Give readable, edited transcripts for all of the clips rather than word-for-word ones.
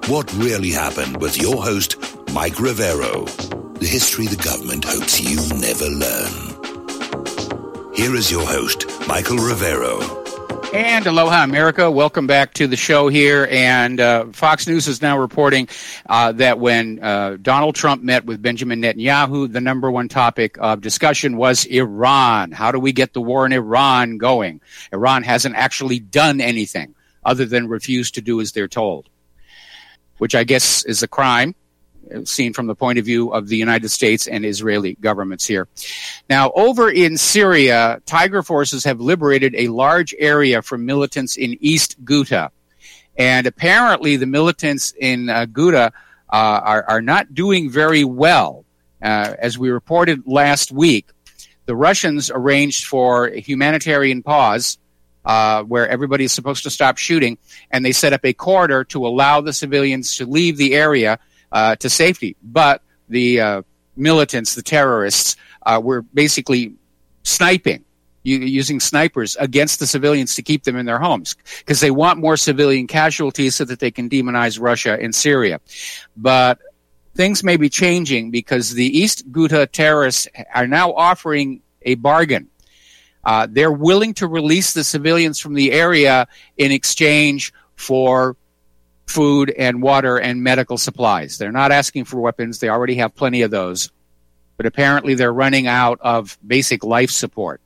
What Really Happened with your host, Mike Rivero. The history the government hopes you never learn. Here is your host, Michael Rivero. And aloha, America. Welcome back to the show here. And Fox News is now reporting that when Donald Trump met with Benjamin Netanyahu, the number one topic of discussion was Iran. How do we get the war in Iran going? Iran hasn't actually done anything other than refuse to do as they're told, which I guess is a crime, seen from the point of view of the United States and Israeli governments here. Now, over in Syria, Tiger forces have liberated a large area from militants in East Ghouta. And apparently the militants in Ghouta are not doing very well. As we reported last week, the Russians arranged for a humanitarian pause where everybody is supposed to stop shooting, and they set up a corridor to allow the civilians to leave the area to safety. But the militants, the terrorists, were basically sniping, using snipers against the civilians to keep them in their homes because they want more civilian casualties so that they can demonize Russia and Syria. But things may be changing because the East Ghouta terrorists are now offering a bargain. They're willing to release the civilians from the area in exchange for food and water and medical supplies. They're not asking for weapons. They already have plenty of those. But apparently they're running out of basic life support.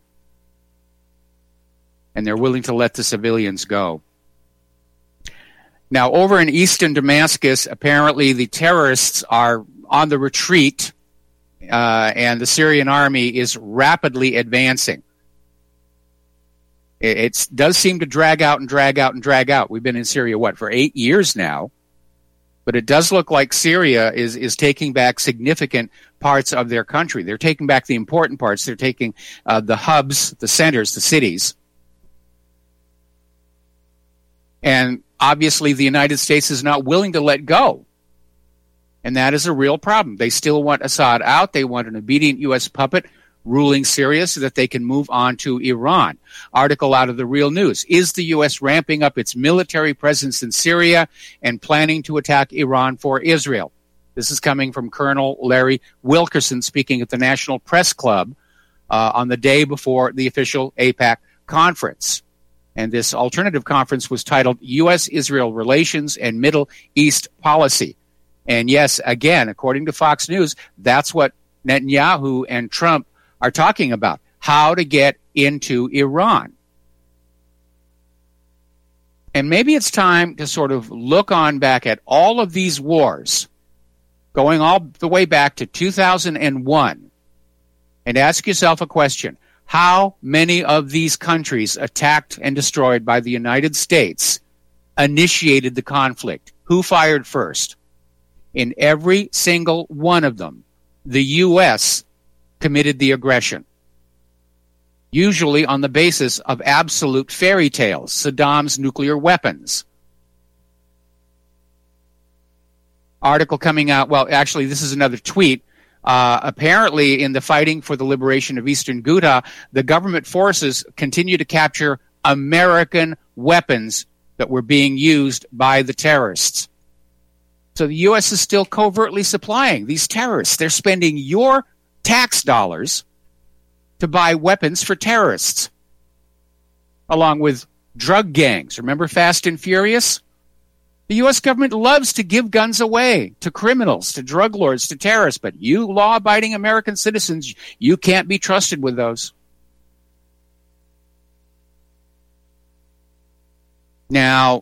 And they're willing to let the civilians go. Now, over in eastern Damascus, apparently the terrorists are on the retreat, and the Syrian army is rapidly advancing. It does seem to drag out and drag out and drag out. We've been in Syria, for 8 years now? But it does look like Syria is taking back significant parts of their country. They're taking back the important parts. They're taking the hubs, the centers, the cities. And obviously the United States is not willing to let go. And that is a real problem. They still want Assad out. They want an obedient U.S. puppet ruling Syria so that they can move on to Iran. Article out of the Real News. Is the U.S. ramping up its military presence in Syria and planning to attack Iran for Israel? This is coming from Colonel Larry Wilkerson speaking at the National Press Club on the day before the official AIPAC conference. And this alternative conference was titled U.S.-Israel Relations and Middle East Policy. And yes, again, according to Fox News, that's what Netanyahu and Trump are talking about, how to get into Iran. And maybe it's time to sort of look on back at all of these wars, going all the way back to 2001, and ask yourself a question. How many of these countries attacked and destroyed by the United States initiated the conflict? Who fired first? In every single one of them, the U.S. committed the aggression, usually on the basis of absolute fairy tales, Saddam's nuclear weapons. Article coming out, actually, this is another tweet. Apparently, in the fighting for the liberation of Eastern Ghouta, the government forces continue to capture American weapons that were being used by the terrorists. So the U.S. is still covertly supplying these terrorists. They're spending your tax dollars to buy weapons for terrorists, along with drug gangs. Remember Fast and Furious? The U.S. government loves to give guns away to criminals, to drug lords, to terrorists, but you law-abiding American citizens, you can't be trusted with those. Now,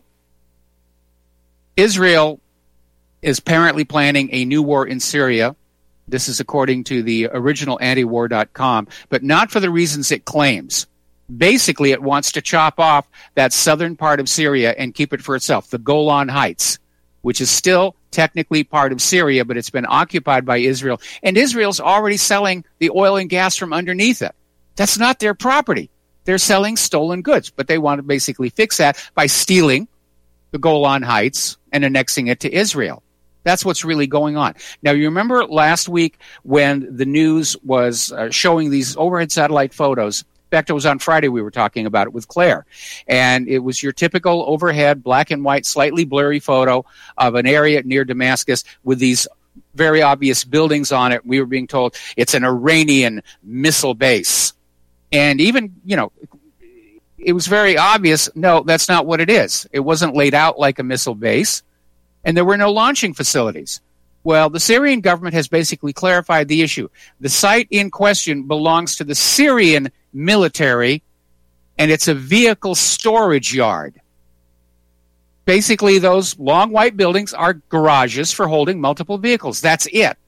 Israel is apparently planning a new war in Syria. This is according to the original antiwar.com, but not for the reasons it claims. Basically, it wants to chop off that southern part of Syria and keep it for itself, the Golan Heights, which is still technically part of Syria, but it's been occupied by Israel. And Israel's already selling the oil and gas from underneath it. That's not their property. They're selling stolen goods, but they want to basically fix that by stealing the Golan Heights and annexing it to Israel. That's what's really going on. Now, you remember last week when the news was showing these overhead satellite photos fact, it was on Friday we were talking about it with Claire. And it was your typical overhead, black and white, slightly blurry photo of an area near Damascus with these very obvious buildings on it. We were being told it's an Iranian missile base. And even, it was very obvious, no, that's not what it is. It wasn't laid out like a missile base, and there were no launching facilities. Well, the Syrian government has basically clarified the issue. The site in question belongs to the Syrian military, and it's a vehicle storage yard. Basically, those long white buildings are garages for holding multiple vehicles. That's it.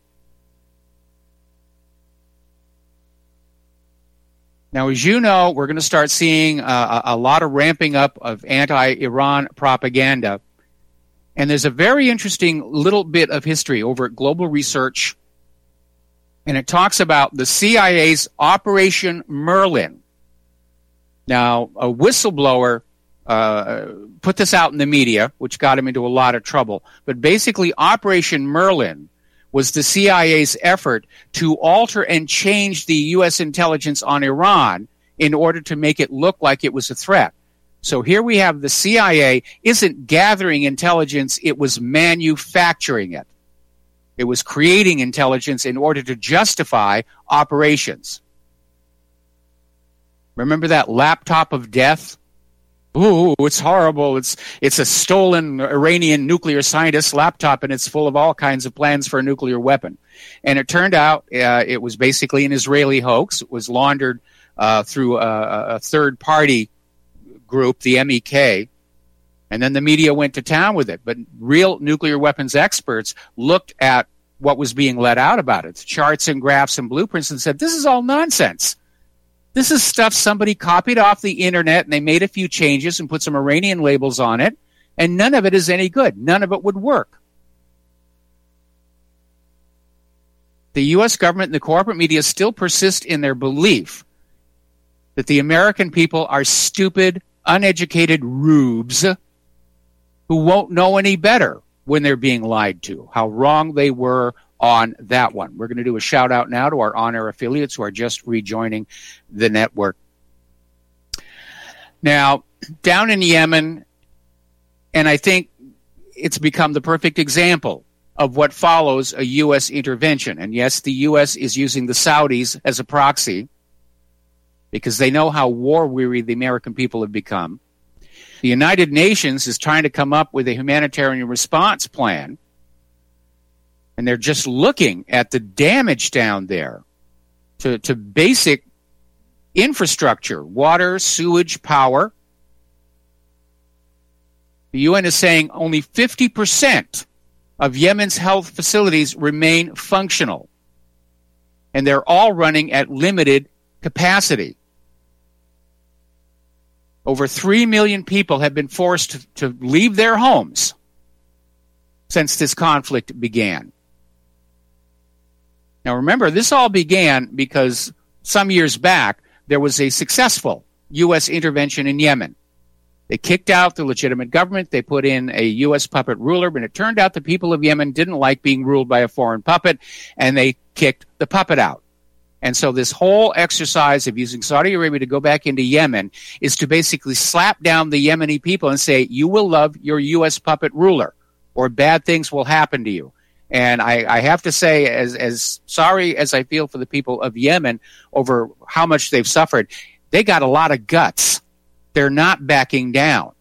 Now, as you know, we're going to start seeing a lot of ramping up of anti-Iran propaganda. And there's a very interesting little bit of history over at Global Research, and it talks about the CIA's Operation Merlin. Now, a whistleblower put this out in the media, which got him into a lot of trouble. But basically, Operation Merlin was the CIA's effort to alter and change the U.S. intelligence on Iran in order to make it look like it was a threat. So here we have the CIA isn't gathering intelligence, it was manufacturing it. It was creating intelligence in order to justify operations. Remember that laptop of death? Ooh, it's horrible. It's a stolen Iranian nuclear scientist's laptop, and it's full of all kinds of plans for a nuclear weapon. And it turned out it was basically an Israeli hoax. It was laundered through a third-party group, the MEK, and then the media went to town with it. But real nuclear weapons experts looked at what was being let out about it, charts and graphs and blueprints, and said, this is all nonsense. This is stuff somebody copied off the internet, and they made a few changes and put some Iranian labels on it, and none of it is any good. None of it would work. The U.S. government and the corporate media still persist in their belief that the American people are stupid, uneducated rubes who won't know any better when they're being lied to. How wrong they were on that one. We're going to do a shout out now to our on-air affiliates who are just rejoining the network. Now, down in Yemen, and I think it's become the perfect example of what follows a U.S. intervention. And yes, the U.S. is using the Saudis as a proxy because they know how war-weary the American people have become. The United Nations is trying to come up with a humanitarian response plan, and they're just looking at the damage down there to basic infrastructure, water, sewage, power. The UN is saying only 50% of Yemen's health facilities remain functional, and they're all running at limited capacity. Over 3 million people have been forced to leave their homes since this conflict began. Now remember, this all began because some years back there was a successful U.S. intervention in Yemen. They kicked out the legitimate government. They put in a U.S. puppet ruler, but it turned out the people of Yemen didn't like being ruled by a foreign puppet, and they kicked the puppet out. And so this whole exercise of using Saudi Arabia to go back into Yemen is to basically slap down the Yemeni people and say, you will love your U.S. puppet ruler, or bad things will happen to you. And I have to say, as sorry as I feel for the people of Yemen over how much they've suffered, they got a lot of guts. They're not backing down.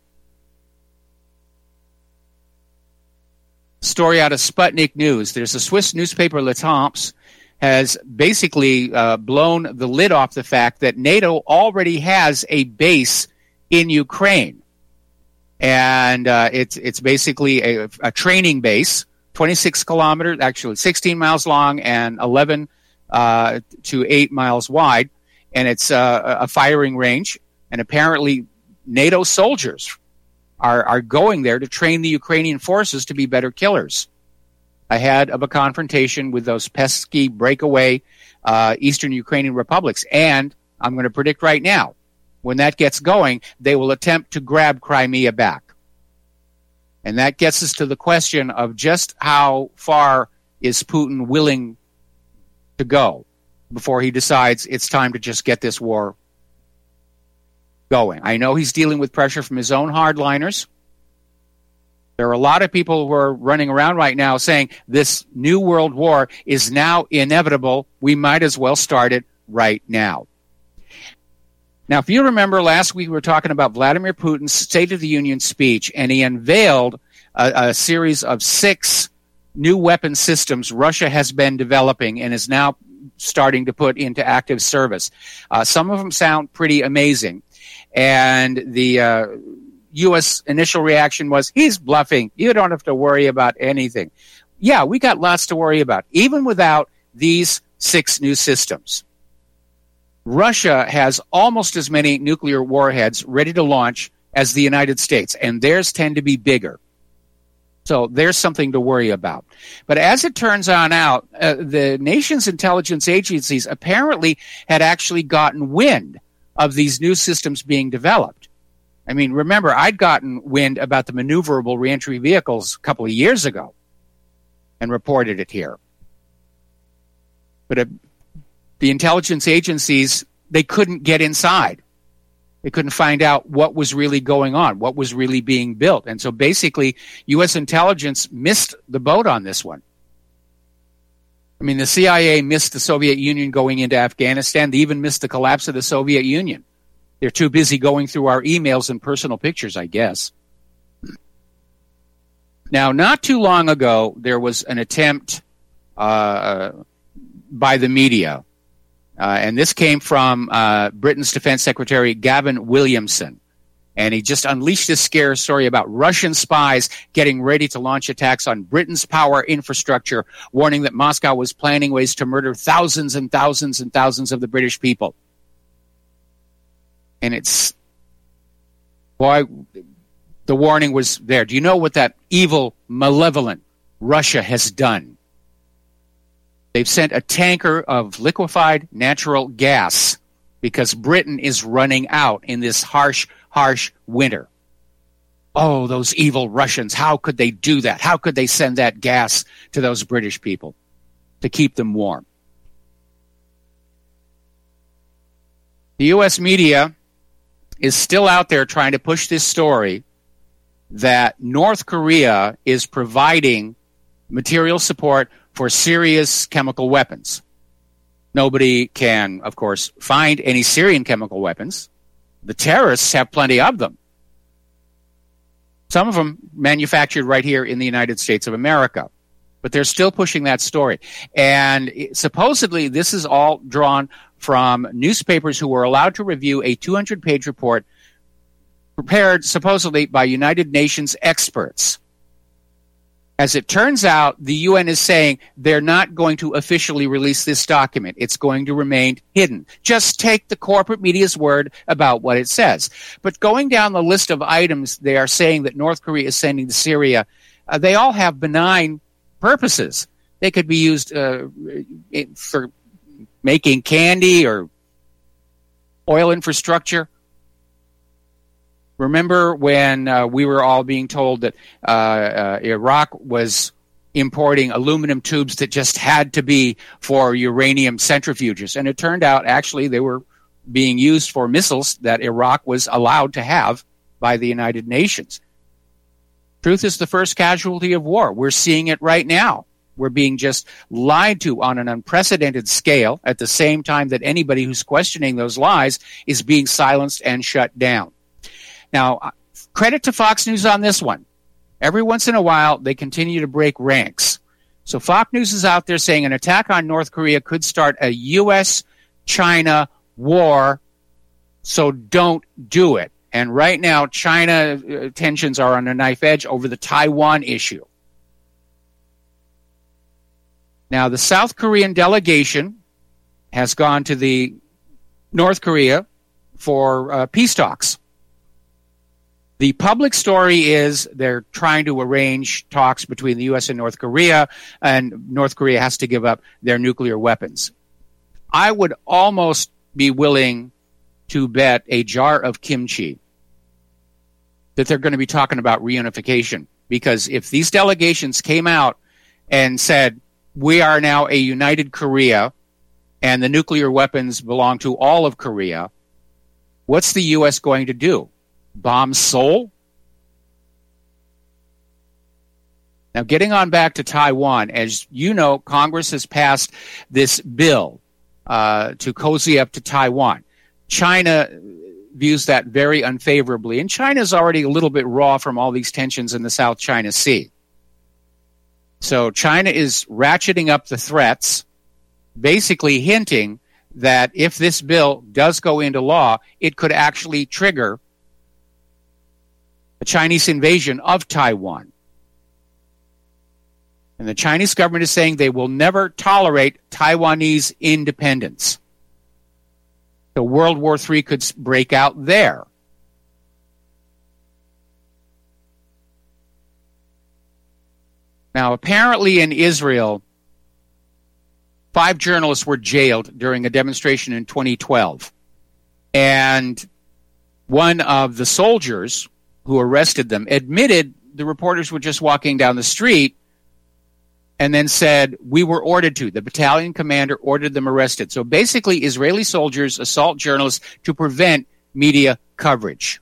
Story out of Sputnik News. There's a Swiss newspaper, Le Temps, has basically blown the lid off the fact that NATO already has a base in Ukraine. And it's basically a training base, 26 kilometers, actually 16 miles long and 11 to 8 miles wide. And it's a firing range. And apparently NATO soldiers are going there to train the Ukrainian forces to be better killers. Ahead of a confrontation with those pesky breakaway eastern Ukrainian republics. And I'm going to predict right now, when that gets going, they will attempt to grab Crimea back. And that gets us to the question of just how far is Putin willing to go before he decides it's time to just get this war going. I know he's dealing with pressure from his own hardliners. There are a lot of people who are running around right now saying this new world war is now inevitable. We might as well start it right now. Now, if you remember last week, we were talking about Vladimir Putin's State of the Union speech, and he unveiled a series of 6 new weapon systems Russia has been developing and is now starting to put into active service. Some of them sound pretty amazing. And the U.S. initial reaction was, he's bluffing. You don't have to worry about anything. Yeah, we got lots to worry about, even without these 6 new systems. Russia has almost as many nuclear warheads ready to launch as the United States, and theirs tend to be bigger. So there's something to worry about. But as it turns on out, the nation's intelligence agencies apparently had actually gotten wind of these new systems being developed. I mean, remember, I'd gotten wind about the maneuverable reentry vehicles a couple of years ago and reported it here. But the intelligence agencies, they couldn't get inside. They couldn't find out what was really going on, what was really being built. And so basically, U.S. intelligence missed the boat on this one. I mean, the CIA missed the Soviet Union going into Afghanistan. They even missed the collapse of the Soviet Union. They're too busy going through our emails and personal pictures, I guess. Now, not too long ago, there was an attempt by the media, and this came from Britain's Defense Secretary Gavin Williamson. And he just unleashed this scare story about Russian spies getting ready to launch attacks on Britain's power infrastructure, warning that Moscow was planning ways to murder thousands and thousands and thousands of the British people. And it's, boy, the warning was there. Do you know what that evil, malevolent Russia has done? They've sent a tanker of liquefied natural gas because Britain is running out in this harsh winter. Oh, those evil Russians, how could they do that? How could they send that gas to those British people to keep them warm? The U.S. media is still out there trying to push this story that North Korea is providing material support for Syria's chemical weapons. Nobody can, of course, find any Syrian chemical weapons. The terrorists have plenty of them. Some of them manufactured right here in the United States of America. But they're still pushing that story. And supposedly this is all drawn from newspapers who were allowed to review a 200-page report prepared supposedly by United Nations experts. As it turns out, the UN is saying they're not going to officially release this document. It's going to remain hidden. Just take the corporate media's word about what it says. But going down the list of items they are saying that North Korea is sending to Syria, they all have benign purposes. They could be used for making candy or oil infrastructure. Remember when we were all being told that Iraq was importing aluminum tubes that just had to be for uranium centrifuges? And it turned out, actually, they were being used for missiles that Iraq was allowed to have by the United Nations. Truth is the first casualty of war. We're seeing it right now. We're being just lied to on an unprecedented scale at the same time that anybody who's questioning those lies is being silenced and shut down. Now, credit to Fox News on this one. Every once in a while, they continue to break ranks. So Fox News is out there saying an attack on North Korea could start a U.S.-China war, so don't do it. And right now, China tensions are on a knife edge over the Taiwan issue. Now, the South Korean delegation has gone to the North Korea for peace talks. The public story is they're trying to arrange talks between the U.S. and North Korea has to give up their nuclear weapons. I would almost be willing to bet a jar of kimchi that they're going to be talking about reunification. Because if these delegations came out and said, we are now a united Korea and the nuclear weapons belong to all of Korea, What's the U.S. going to do? Bomb Seoul? Now, getting on back to Taiwan, as you know, Congress has passed this bill to cozy up to Taiwan. China views that very unfavorably, and China's already a little bit raw from all these tensions in the South China Sea. So China is ratcheting up the threats, basically hinting that if this bill does go into law, it could actually trigger a Chinese invasion of Taiwan. And the Chinese government is saying they will never tolerate Taiwanese independence. So World War III could break out there. Now, apparently in Israel, 5 journalists were jailed during a demonstration in 2012. And one of the soldiers who arrested them admitted the reporters were just walking down the street and then said, we were ordered to. The battalion commander ordered them arrested. So basically, Israeli soldiers assault journalists to prevent media coverage.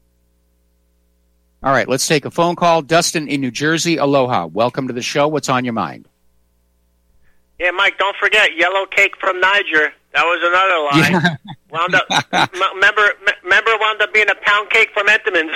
All right, let's take a phone call. Dustin in New Jersey, aloha. Welcome to the show. What's on your mind? Yeah, Mike, don't forget, yellow cake from Niger. That was another lie. Yeah. Remember wound up being a pound cake from Entenmann's.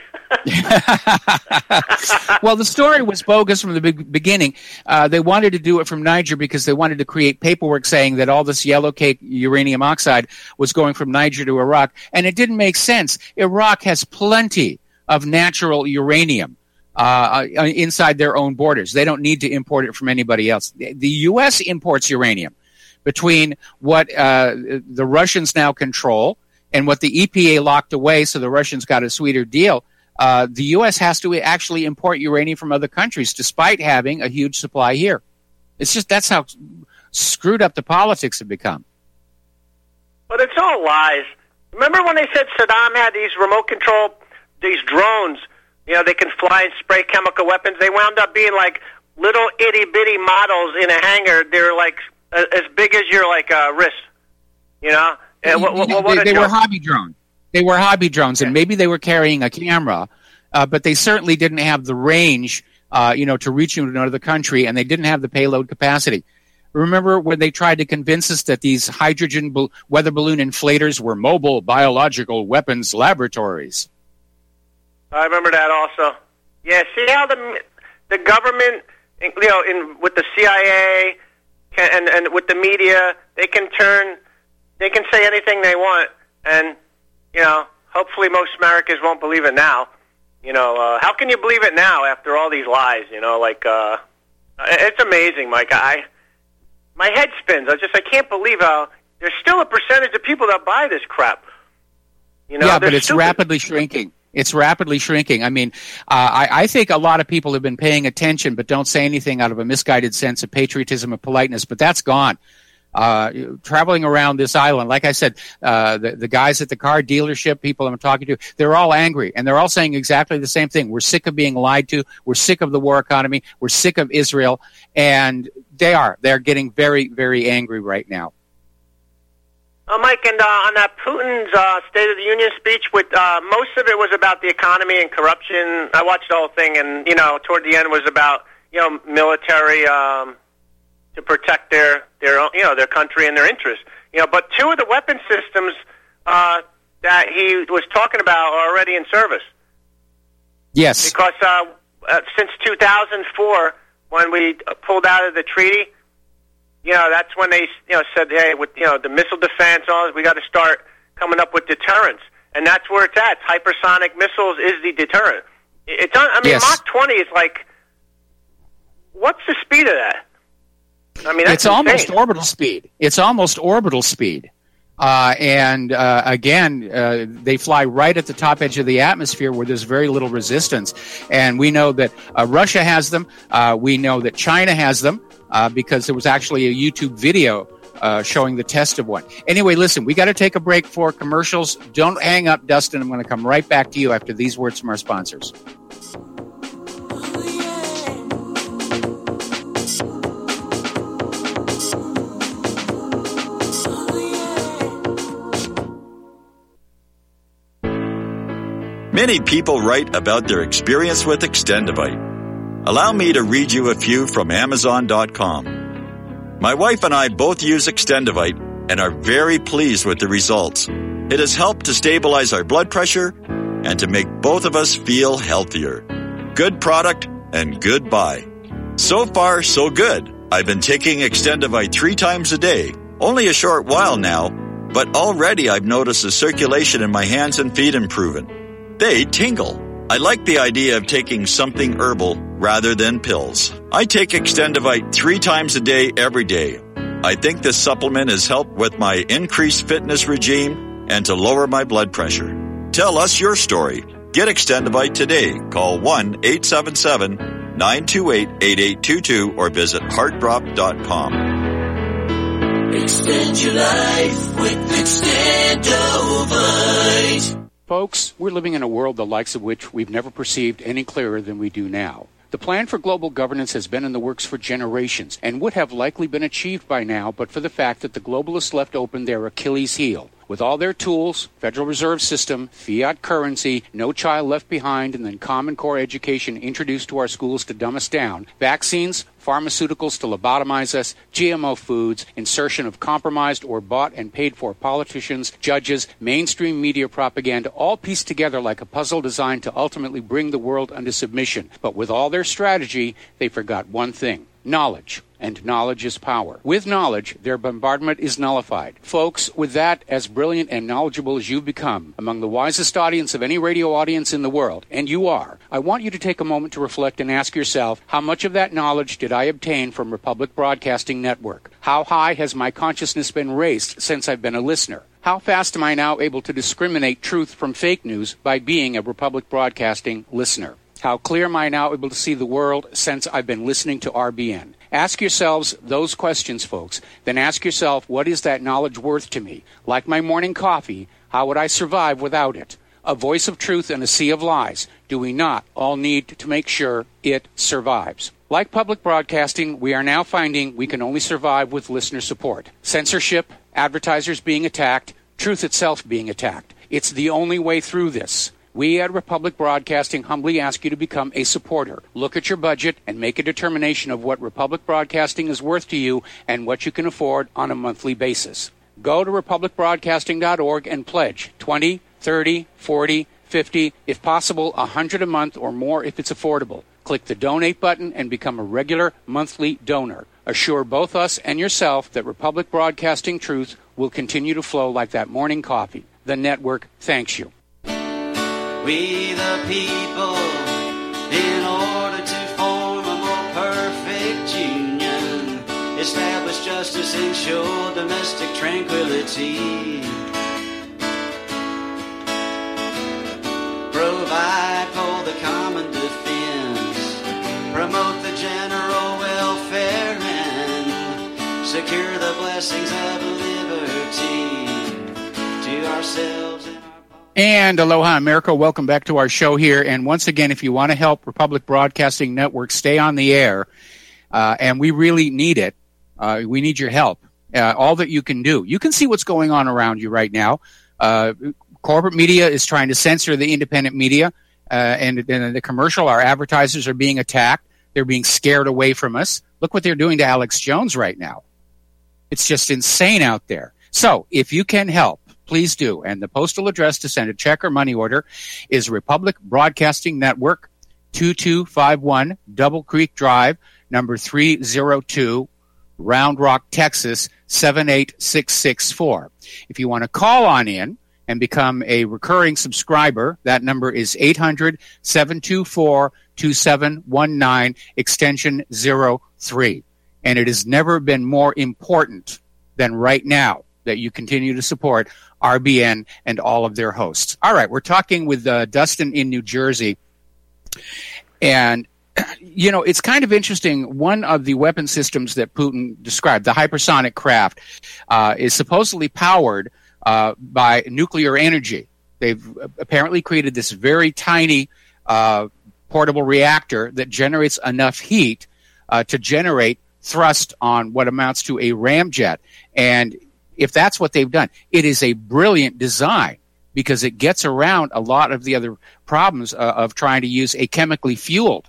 Well, the story was bogus from the beginning. They wanted to do it from Niger because they wanted to create paperwork saying that all this yellow cake uranium oxide was going from Niger to Iraq, and it didn't make sense. Iraq has plenty of natural uranium inside their own borders. They don't need to import it from anybody else. The U.S. imports uranium between what the Russians now control and what the EPA locked away, so the Russians got a sweeter deal. The U.S. has to actually import uranium from other countries, despite having a huge supply here. It's just that's how screwed up the politics have become. But it's all lies. Remember when they said Saddam had these remote control, these drones, you know, they can fly and spray chemical weapons? They wound up being like little itty-bitty models in a hangar. They're like as big as your wrist, you know? They were hobby drones. They were hobby drones, and maybe they were carrying a camera, but they certainly didn't have the range, to reach into another country, and they didn't have the payload capacity. Remember when they tried to convince us that these hydrogen weather balloon inflators were mobile biological weapons laboratories? I remember that also. Yeah, see how the government, with the CIA and with the media, they can say anything they want, and hopefully most Americans won't believe it now. How can you believe it now after all these lies? It's amazing, Mike. My head spins. I can't believe how there's still a percentage of people that buy this crap. Yeah, but it's rapidly shrinking. It's rapidly shrinking. I mean, I think a lot of people have been paying attention but don't say anything out of a misguided sense of patriotism and politeness, but that's gone. Traveling around this island, like I said, the guys at the car dealership, people I'm talking to, they're all angry, and they're all saying exactly the same thing. We're sick of being lied to. We're sick of the war economy. We're sick of Israel, and they're getting very, very angry right now. Mike, and on that Putin's State of the Union speech, with most of it was about the economy and corruption. I watched the whole thing, and toward the end was about military to protect their country and their interests. But 2 of the weapon systems that he was talking about are already in service. Yes, because since 2004, when we pulled out of the treaty. That's when they, said, hey, with, the missile defense, we got to start coming up with deterrence. And that's where it's at. Hypersonic missiles is the deterrent. Yes. Mach 20 is like, what's the speed of that? That's it's almost orbital speed. It's almost orbital speed. Again, they fly right at the top edge of the atmosphere where there's very little resistance. And we know that Russia has them. We know that China has them. Because there was actually a YouTube video showing the test of one. Anyway, listen, we got to take a break for commercials. Don't hang up, Dustin. I'm going to come right back to you after these words from our sponsors. Many people write about their experience with Extendivite. Allow me to read you a few from Amazon.com. My wife and I both use Extendivite and are very pleased with the results. It has helped to stabilize our blood pressure and to make both of us feel healthier. Good product and good buy. So far, so good. I've been taking Extendivite 3 times a day, only a short while now, but already I've noticed the circulation in my hands and feet improving. They tingle. I like the idea of taking something herbal rather than pills. I take Extendivite 3 times a day every day. I think this supplement has helped with my increased fitness regime and to lower my blood pressure. Tell us your story. Get Extendivite today. Call 1-877-928-8822 or visit heartdrop.com. Extend your life with Extendivite. Folks, we're living in a world the likes of which we've never perceived any clearer than we do now. The plan for global governance has been in the works for generations and would have likely been achieved by now but for the fact that the globalists left open their Achilles heel. With all their tools, Federal Reserve System, fiat currency, no child left behind, and then Common Core education introduced to our schools to dumb us down, vaccines, pharmaceuticals to lobotomize us, GMO foods, insertion of compromised or bought and paid for politicians, judges, mainstream media propaganda, all pieced together like a puzzle designed to ultimately bring the world under submission. But with all their strategy, they forgot one thing: knowledge. And knowledge is power. With knowledge, their bombardment is nullified. Folks, with that, as brilliant and knowledgeable as you've become, among the wisest audience of any radio audience in the world, and you are, I want you to take a moment to reflect and ask yourself, how much of that knowledge did I obtain from Republic Broadcasting Network? How high has my consciousness been raised since I've been a listener? How fast am I now able to discriminate truth from fake news by being a Republic Broadcasting listener? How clear am I now able to see the world since I've been listening to RBN? Ask yourselves those questions, folks. Then ask yourself, what is that knowledge worth to me? Like my morning coffee, how would I survive without it? A voice of truth in a sea of lies. Do we not all need to make sure it survives? Like public broadcasting, we are now finding we can only survive with listener support. Censorship, advertisers being attacked, truth itself being attacked. It's the only way through this. We at Republic Broadcasting humbly ask you to become a supporter. Look at your budget and make a determination of what Republic Broadcasting is worth to you and what you can afford on a monthly basis. Go to republicbroadcasting.org and pledge $20, $30, $40, $50, if possible, $100 a month or more if it's affordable. Click the donate button and become a regular monthly donor. Assure both us and yourself that Republic Broadcasting truth will continue to flow like that morning coffee. The network thanks you. We the people, in order to form a more perfect union, establish justice, ensure domestic tranquility, provide for the common defense, promote the general welfare, and secure the blessings of liberty to ourselves and And aloha, America. Welcome back to our show here. And once again, if you want to help Republic Broadcasting Network stay on the air, and we really need it, we need your help. All that you can do. You can see what's going on around you right now. Corporate media is trying to censor the independent media, and the commercial, our advertisers are being attacked. They're being scared away from us. Look what they're doing to Alex Jones right now. It's just insane out there. So if you can help, please do. And the postal address to send a check or money order is Republic Broadcasting Network, 2251 Double Creek Drive, number 302, Round Rock, Texas, 78664. If you want to call on in and become a recurring subscriber, that number is 800-724-2719, extension 03. And it has never been more important than right now that you continue to support RBN and all of their hosts. All right, we're talking with Dustin in New Jersey. And, you know, it's kind of interesting. One of the weapon systems that Putin described, the hypersonic craft, is supposedly powered by nuclear energy. They've apparently created this very tiny portable reactor that generates enough heat to generate thrust on what amounts to a ramjet. And if that's what they've done, it is a brilliant design. because it gets around a lot of the other problems of trying to use a chemically fueled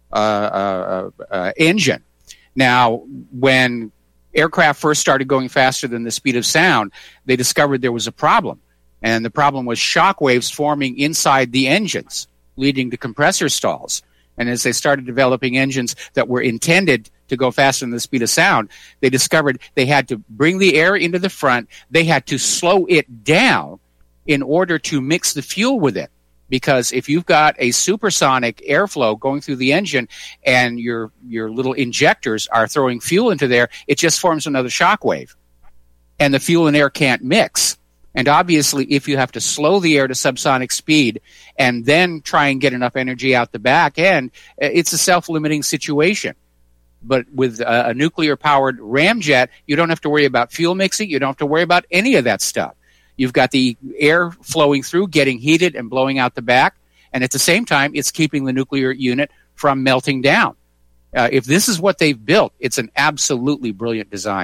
engine. Now, when aircraft first started going faster than the speed of sound, they discovered there was a problem. And the problem was shock waves forming inside the engines, leading to compressor stalls. And as they started developing engines that were intended to go faster than the speed of sound, they discovered they had to bring the air into the front. They had to slow it down in order to mix the fuel with it. Because if you've got a supersonic airflow going through the engine and your little injectors are throwing fuel into there, it just forms another shock wave. And the fuel and air can't mix. And obviously, if you have to slow the air to subsonic speed and then try and get enough energy out the back end, it's a self-limiting situation. But with a nuclear-powered ramjet, you don't have to worry about fuel mixing. You don't have to worry about any of that stuff. You've got the air flowing through, getting heated and blowing out the back. And at the same time, it's keeping the nuclear unit from melting down. If this is what they've built, it's an absolutely brilliant design.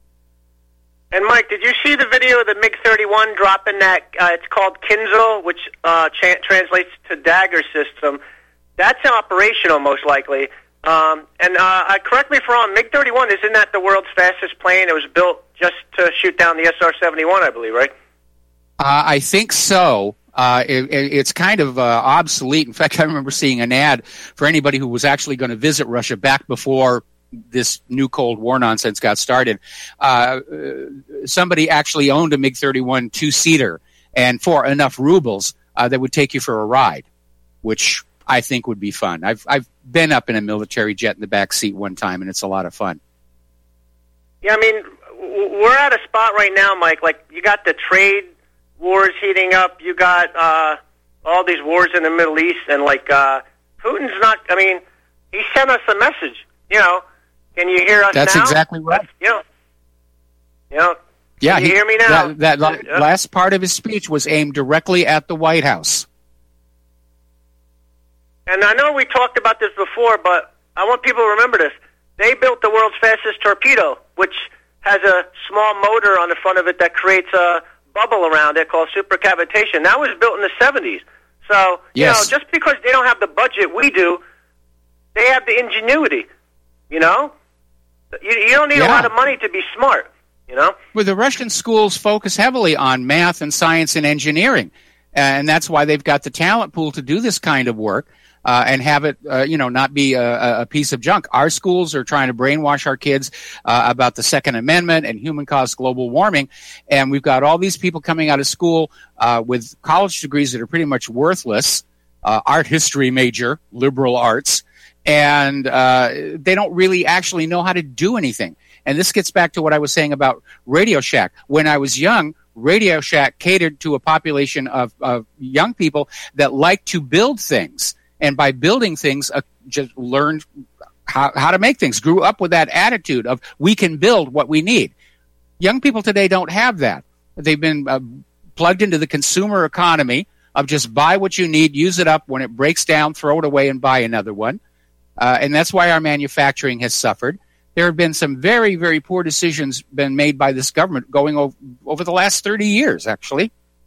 And Mike, did you see the video of the MiG-31 dropping that? It's called Kinzhal, which translates to Dagger system. That's operational, most likely. Correct me if I'm wrong. MiG-31 isn't that the world's fastest plane? It was built just to shoot down the SR-71, I believe, right? I think so. It's kind of obsolete. In fact, I remember seeing an ad for anybody who was actually going to visit Russia back before this new Cold War nonsense got started. Somebody actually owned a MiG-31 two-seater, and for enough rubles, that would take you for a ride, which I think would be fun. I've been up in a military jet in the back seat one time, and it's a lot of fun. Yeah, I mean, we're at a spot right now, Mike. Like, you got the trade wars heating up. You got all these wars in the Middle East, and Putin's not. I mean, he sent us a message. Can you hear us now? That's exactly right. Yeah. Yeah, can you hear me now? That last part of his speech was aimed directly at the White House. And I know we talked about this before, but I want people to remember this. They built the world's fastest torpedo, which has a small motor on the front of it that creates a bubble around it called supercavitation. That was built in the 70s. So, yes. Just because they don't have the budget we do, they have the ingenuity, You don't need a lot of money to be smart, Well, the Russian schools focus heavily on math and science and engineering, and that's why they've got the talent pool to do this kind of work. And have it, not be a piece of junk. Our schools are trying to brainwash our kids about the Second Amendment and human-caused global warming, and we've got all these people coming out of school with college degrees that are pretty much worthless, art history major, liberal arts, and they don't really actually know how to do anything. And this gets back to what I was saying about Radio Shack. When I was young, Radio Shack catered to a population of young people that like to build things. And by building things, just learned how to make things, grew up with that attitude of we can build what we need. Young people today don't have that. They've been plugged into the consumer economy of just buy what you need, use it up. When it breaks down, throw it away and buy another one. And that's why our manufacturing has suffered. There have been some very, very poor decisions been made by this government going over the last 30 years, actually.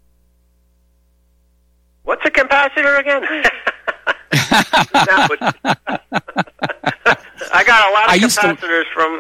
What's a capacitor again? I got a lot of capacitors from...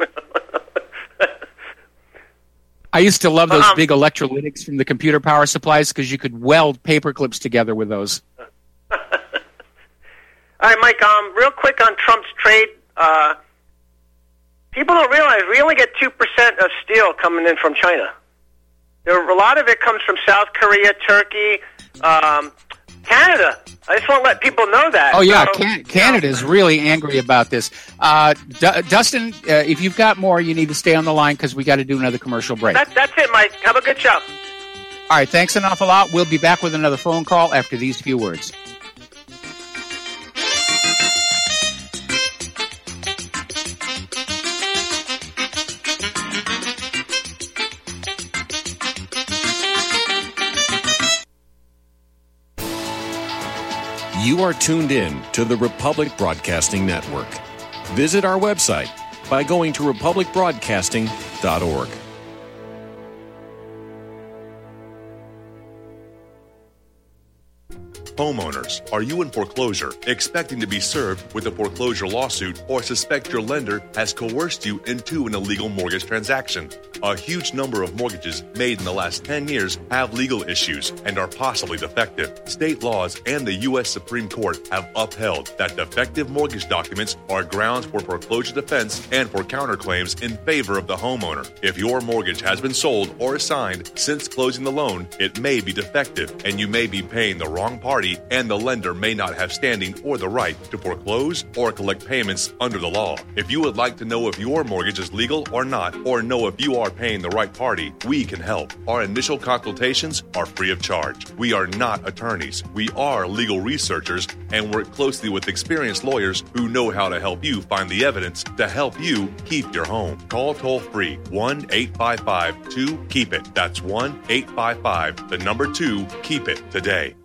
I used to love those big electrolytics from the computer power supplies because you could weld paper clips together with those. All right, Mike, real quick on Trump's trade. People don't realize we only get 2% of steel coming in from China. A lot of it comes from South Korea, Turkey, Canada. I just want to let people know that. Oh, yeah, Canada is really angry about this. Dustin, if you've got more, you need to stay on the line because we got to do another commercial break. That's it, Mike. Have a good show. All right, thanks an awful lot. We'll be back with another phone call after these few words. You are tuned in to the Republic Broadcasting Network. Visit our website by going to republicbroadcasting.org. Homeowners, are you in foreclosure, expecting to be served with a foreclosure lawsuit, or suspect your lender has coerced you into an illegal mortgage transaction? A huge number of mortgages made in the last 10 years have legal issues and are possibly defective. State laws and the U.S. Supreme Court have upheld that defective mortgage documents are grounds for foreclosure defense and for counterclaims in favor of the homeowner. If your mortgage has been sold or assigned since closing the loan, it may be defective and you may be paying the wrong party, and the lender may not have standing or the right to foreclose or collect payments under the law. If you would like to know if your mortgage is legal or not, or know if you are paying the right party, we can help. Our initial consultations are free of charge. We are not attorneys. We are legal researchers and work closely with experienced lawyers who know how to help you find the evidence to help you keep your home. Call toll-free 1-855-2-KEEP-IT. That's 1-855-2-KEEP-IT today.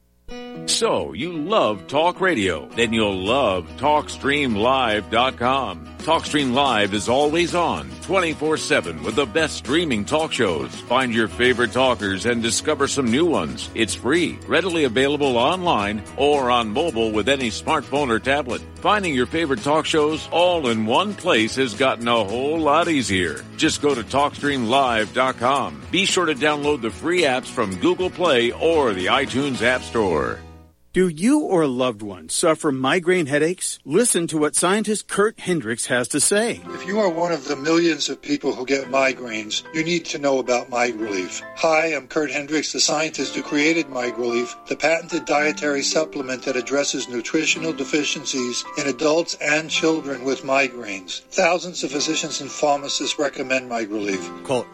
So, you love talk radio? Then you'll love TalkStreamLive.com. TalkStream Live is always on, 24/7, with the best streaming talk shows. Find your favorite talkers and discover some new ones. It's free, readily available online or on mobile with any smartphone or tablet. Finding your favorite talk shows all in one place has gotten a whole lot easier. Just go to TalkStreamLive.com. Be sure to download the free apps from Google Play or the iTunes App Store. Do you or a loved one suffer migraine headaches? Listen to what scientist Kurt Hendricks has to say. If you are one of the millions of people who get migraines, you need to know about MiGrelief. Hi, I'm Kurt Hendricks, the scientist who created MiGrelief, the patented dietary supplement that addresses nutritional deficiencies in adults and children with migraines. Thousands of physicians and pharmacists recommend MiGrelief. Call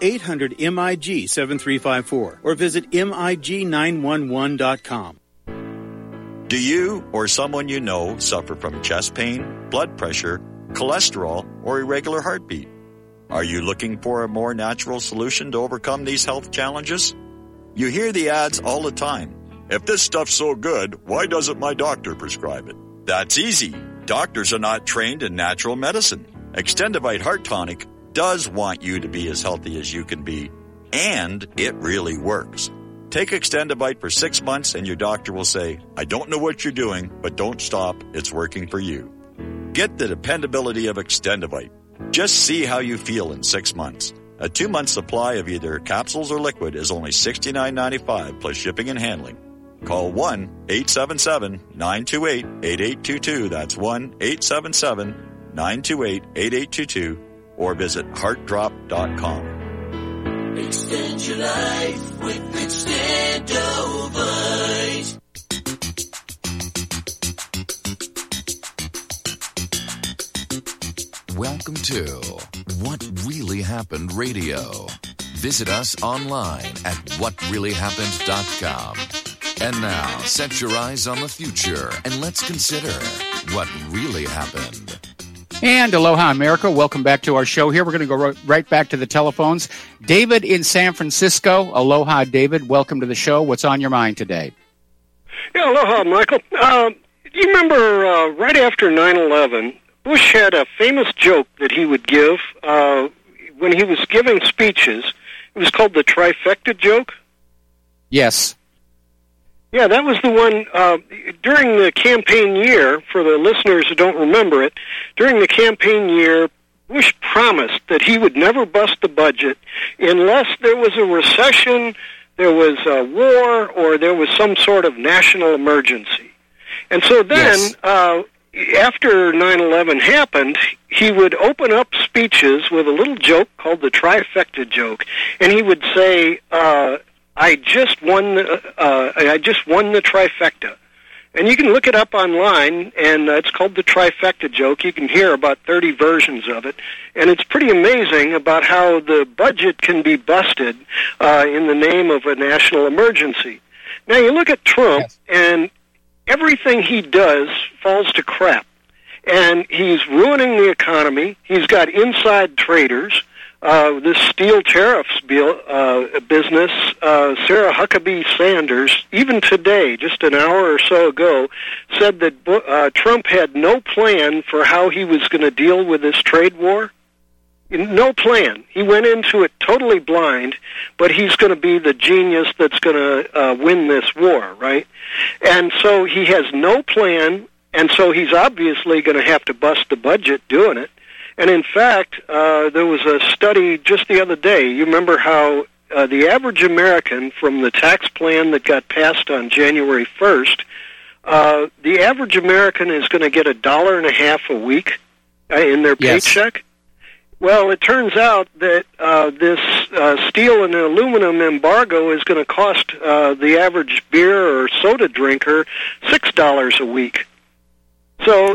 800-MIG-7354 or visit MIG911.com. Do you or someone you know suffer from chest pain, blood pressure, cholesterol, or irregular heartbeat? Are you looking for a more natural solution to overcome these health challenges? You hear the ads all the time. If this stuff's so good, why doesn't my doctor prescribe it? That's easy. Doctors are not trained in natural medicine. Extendivite Heart Tonic does want you to be as healthy as you can be, and it really works. Take Extendivite for 6 months and your doctor will say, I don't know what you're doing, but don't stop. It's working for you. Get the dependability of Extendivite. Just see how you feel in 6 months. A 2-month supply of either capsules or liquid is only $69.95 plus shipping and handling. Call 1-877-928-8822. That's 1-877-928-8822 or visit heartdrop.com. Extend your life with Extendovite. Welcome to What Really Happened Radio. Visit us online at whatreallyhappened.com. And now, set your eyes on the future and let's consider what really happened. And aloha, America. Welcome back to our show here. We're going to go right back to the telephones. David in San Francisco. Aloha, David. Welcome to the show. What's on your mind today? Yeah, aloha, Michael. Do you remember right after 9/11, Bush had a famous joke that he would give when he was giving speeches. It was called the trifecta joke. Yes. Yeah, that was the one during the campaign year, for the listeners who don't remember it. During the campaign year, Bush promised that he would never bust the budget unless there was a recession, there was a war, or there was some sort of national emergency. And so then, after 9/11 happened, he would open up speeches with a little joke called the trifecta joke, and he would say, I just won the trifecta. And you can look it up online, and it's called the trifecta joke. You can hear about 30 versions of it. And it's pretty amazing about how the budget can be busted in the name of a national emergency. Now, you look at Trump, and everything he does falls to crap. And he's ruining the economy. He's got inside traders. This steel tariffs business, Sarah Huckabee Sanders, even today, just an hour or so ago, said that Trump had no plan for how he was going to deal with this trade war. No plan. He went into it totally blind, but he's going to be the genius that's going to win this war, right? And so he has no plan, and so he's obviously going to have to bust the budget doing it. And in fact, there was a study just the other day. You remember how the average American, from the tax plan that got passed on January 1st, the average American is going to get $1.50 a week in their paycheck. Well, it turns out that this steel and aluminum embargo is going to cost the average beer or soda drinker $6 a week. So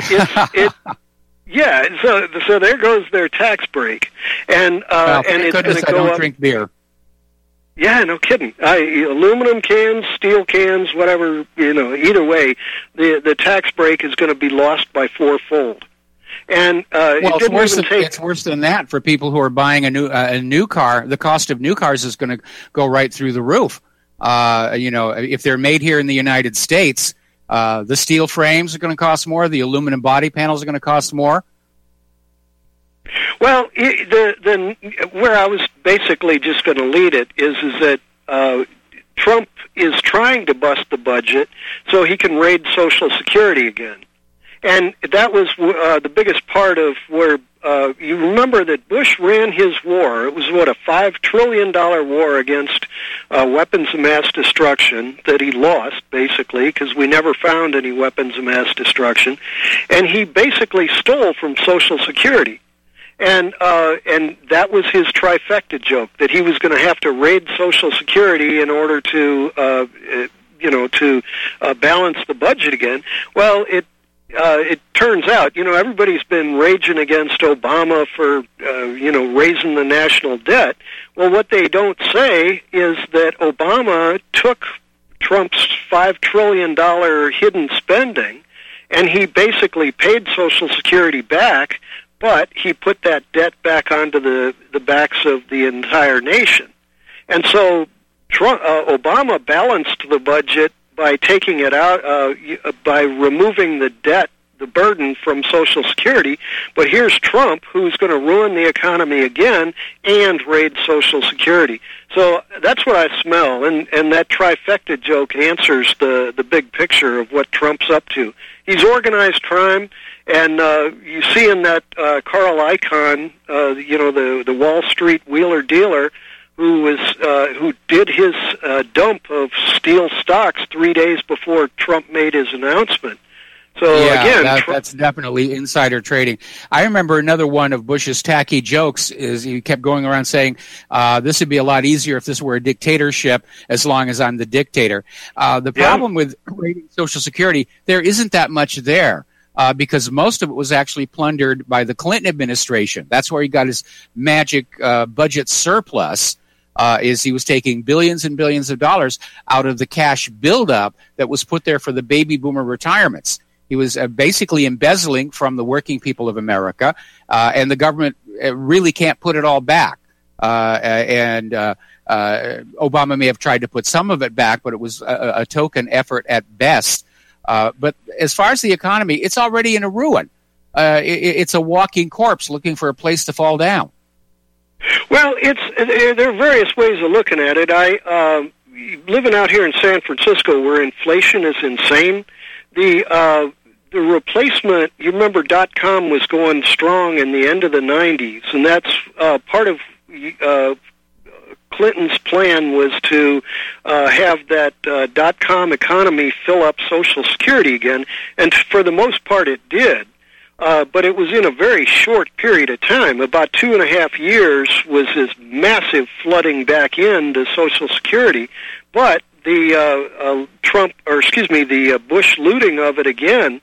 so there goes their tax break, and it's going to go up. Drink beer. Yeah, no kidding. Aluminum cans, steel cans, whatever, either way, the tax break is going to be lost by fourfold. And it's worse than that for people who are buying a new car. The cost of new cars is going to go right through the roof. If they're made here in the United States, the steel frames are going to cost more. The aluminum body panels are going to cost more. Well, where I was basically just going to lead it is that Trump is trying to bust the budget so he can raid Social Security again. And that was the biggest part of where you remember that Bush ran his war. It was, a $5 trillion war against weapons of mass destruction that he lost, basically, because we never found any weapons of mass destruction. And he basically stole from Social Security. And that was his trifecta joke, that he was going to have to raid Social Security in order to, balance the budget again. Well, it turns out, everybody's been raging against Obama for, raising the national debt. Well, what they don't say is that Obama took Trump's $5 trillion hidden spending, and he basically paid Social Security back, but he put that debt back onto the backs of the entire nation. And so Obama balanced the budget by taking it out, by removing the debt, the burden from Social Security. But here's Trump, who's going to ruin the economy again and raid Social Security. So that's what I smell, and that trifecta joke answers the big picture of what Trump's up to. He's organized crime, and you see in that Carl Icahn, the Wall Street wheeler dealer, who did his dump of steel stocks 3 days before Trump made his announcement. So that's definitely insider trading. I remember another one of Bush's tacky jokes is he kept going around saying, this would be a lot easier if this were a dictatorship as long as I'm the dictator. The problem with raiding Social Security, there isn't that much there. Because most of it was actually plundered by the Clinton administration. That's where he got his magic budget surplus, is he was taking billions and billions of dollars out of the cash buildup that was put there for the baby boomer retirements. He was basically embezzling from the working people of America, and the government really can't put it all back. Obama may have tried to put some of it back, but it was a token effort at best. But as far as the economy, it's already in a ruin. It's a walking corpse looking for a place to fall down. Well, there are various ways of looking at it. Living out here in San Francisco, where inflation is insane, the replacement, you remember .com was going strong in the end of the 90s, and that's part of Clinton's plan was to have that .com economy fill up Social Security again, and for the most part it did. But it was in a very short period of time. About 2.5 years was this massive flooding back into Social Security. But the the Bush looting of it again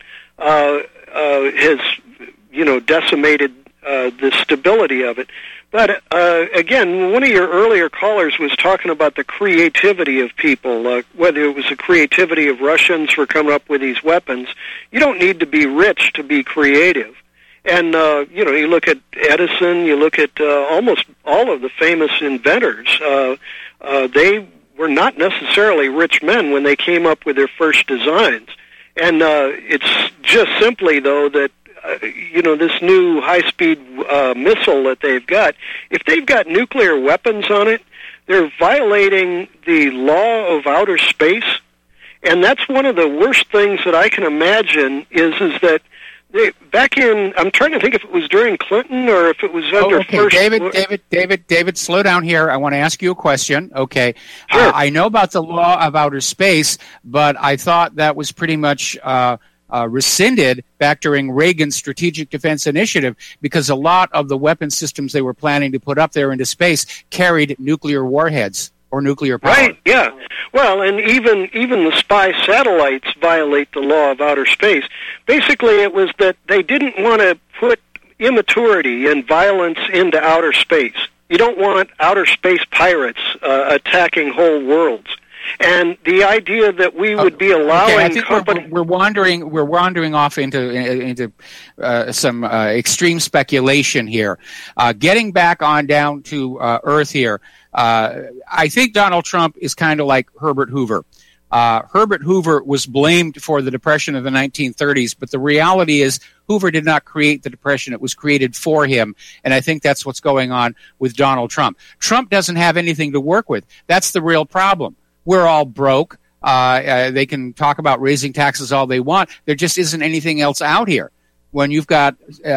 has, decimated the stability of it. But again, one of your earlier callers was talking about the creativity of people, whether it was the creativity of Russians for coming up with these weapons. You don't need to be rich to be creative. And, you look at Edison, you look at almost all of the famous inventors. They were not necessarily rich men when they came up with their first designs. And it's just simply, though, that this new high-speed missile that they've got, if they've got nuclear weapons on it, they're violating the law of outer space, And that's one of the worst things that I can imagine is that back in, I'm trying to think if it was during Clinton or if it was under first... David, slow down here. I want to ask you a question. Okay. Sure. I know about the law of outer space, but I thought that was pretty much rescinded back during Reagan's Strategic Defense Initiative because a lot of the weapon systems they were planning to put up there into space carried nuclear warheads or nuclear power. Right, yeah. Well, and even the spy satellites violate the law of outer space. Basically, it was that they didn't want to put immaturity and violence into outer space. You don't want outer space pirates attacking whole worlds. And the idea that we would be allowing I think we're wandering off into some extreme speculation here. Getting back on down to earth here, I think Donald Trump is kind of like Herbert Hoover. Herbert Hoover was blamed for the Depression of the 1930s, but the reality is Hoover did not create the Depression. It was created for him, and I think that's what's going on with Donald Trump. Trump doesn't have anything to work with. That's the real problem. We're all broke. They can talk about raising taxes all they want. There just isn't anything else out here. When you've got